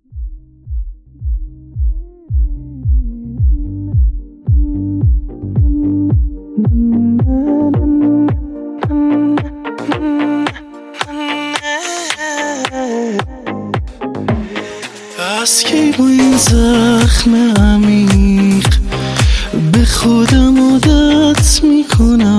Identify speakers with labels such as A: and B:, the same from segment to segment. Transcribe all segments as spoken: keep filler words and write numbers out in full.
A: از کی با این زخم عمیق به خودم عادت میکنم،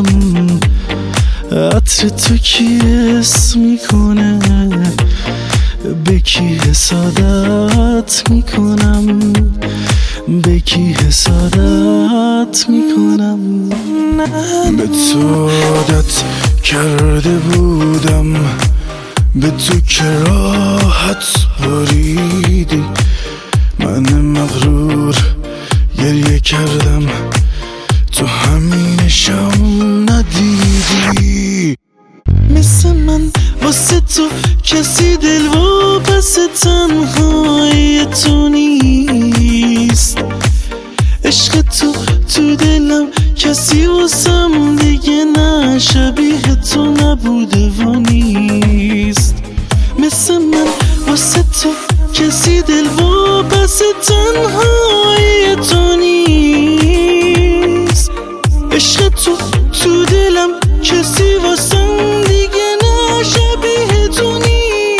A: عطر تو کی حس میکنه، به کی حسادت میکنم، به کی حسادت میکنم.
B: به تو عادت کرده بودم، به تو که راحت بریدی، من مغرور گریه کردم تو همینشم ندیدی.
A: مثل من واسه تو کسی دل و پس تنهای تو نیست، عشق تو تو دلم کسی واسم دیگه نه، شبیه تو نبوده و نیست. مثل من واسه تو کسی دل و پس تنهای تو نیست، عشق تو تو دلم کسی واسم دیگه نه، شبیه تو نیست.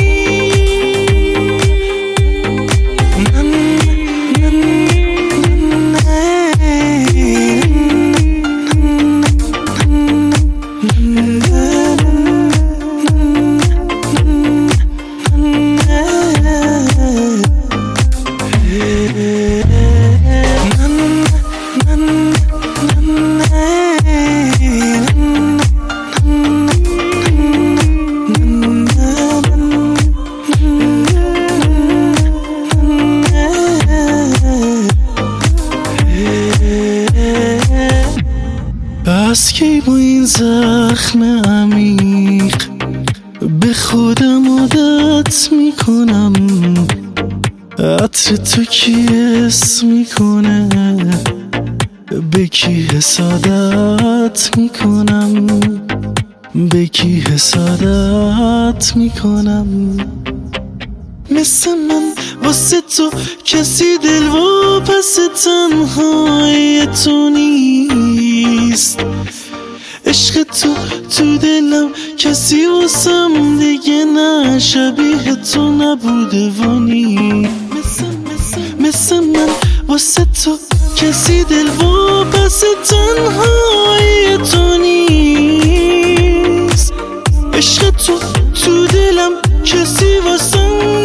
A: از کی با این زخم عمیق به خودم عادت میکنم، عطر تو کی حس میکنه، به کی حسادت میکنم، به کی حسادت میکنم. مثل من واسه تو کسی دل و پس تنهای تو نیست، عشق تو تو دلم کسی واسم دیگه نه، شبیه تو نبوده و نیست. مثل من واسه تو کسی دل و پس تنهای تو نیست، عشق تو تو دلم کسی واسم